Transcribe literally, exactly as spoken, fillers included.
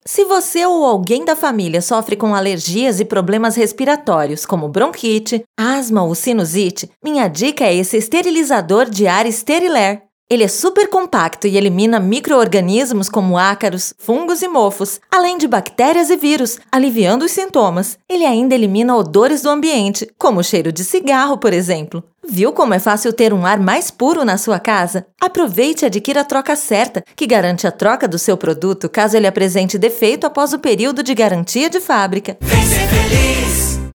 Se você ou alguém da família sofre com alergias e problemas respiratórios, como bronquite, asma ou sinusite, minha dica é esse esterilizador de ar Sterilair. Ele é super compacto e elimina micro-organismos como ácaros, fungos e mofos, além de bactérias e vírus, aliviando os sintomas. Ele ainda elimina odores do ambiente, como o cheiro de cigarro, por exemplo. Viu como é fácil ter um ar mais puro na sua casa? Aproveite e adquira a troca certa, que garante a troca do seu produto caso ele apresente defeito após o período de garantia de fábrica. Vem ser feliz!